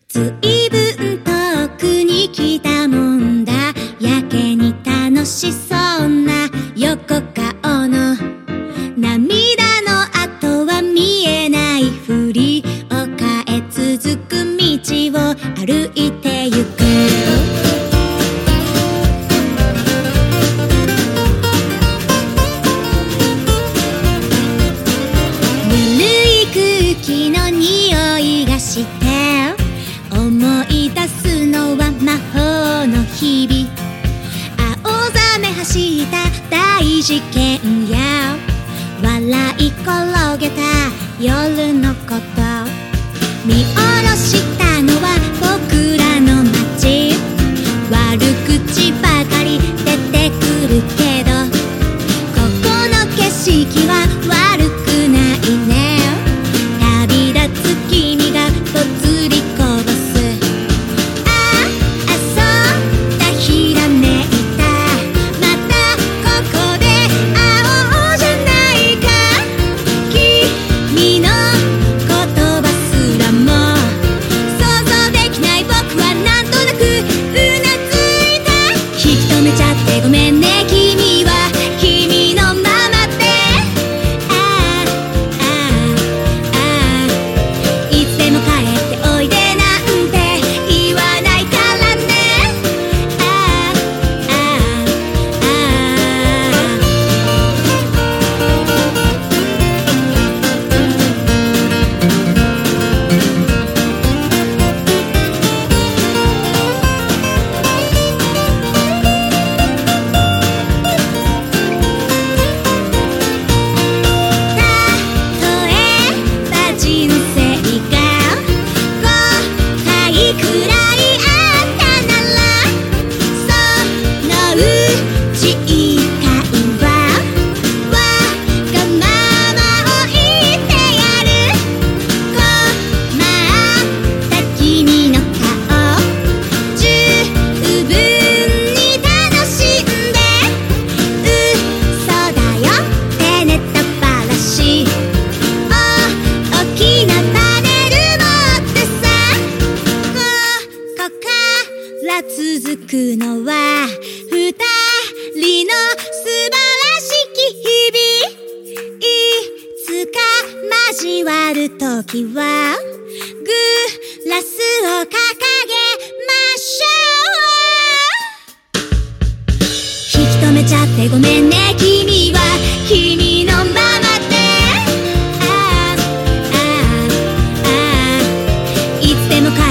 ずいぶん遠くに来たもんだ。やけに楽しそうな横顔の涙の跡は見えないふり、丘へ続く道を歩いてゆく。ぬるい空気の匂いがして思い出すのは魔法の日々。青ざめ走った大事件や笑い転げた夜のこと。見下ろしたのは僕らの街。悪口ばかり出てくるけど、ここの景色は悪くないね。旅立つ君がぽつりこぼす。ああ、そうだ、ひらめいた。またここで会おうじゃないか。君の言葉すらも想像できない。僕はなんとなくうなずいた。引き止めちゃってごめんね。君は君のままで。ああああああ、いつでも帰っておいでなんて言わないからね。ああああああ、例えば人生が5回くらいあったなら、そのうち1回はわがままを言ってやる。困った君の顔十分に楽しんで。嘘だよってネタばらし、大きなパネル持ってさ。ここから続くのは二人の素晴らしき日々。いつか交わるときはグラスを掲げましょう。引き止めちゃってごめんね。君は君のままで。ああああああ、いつでも帰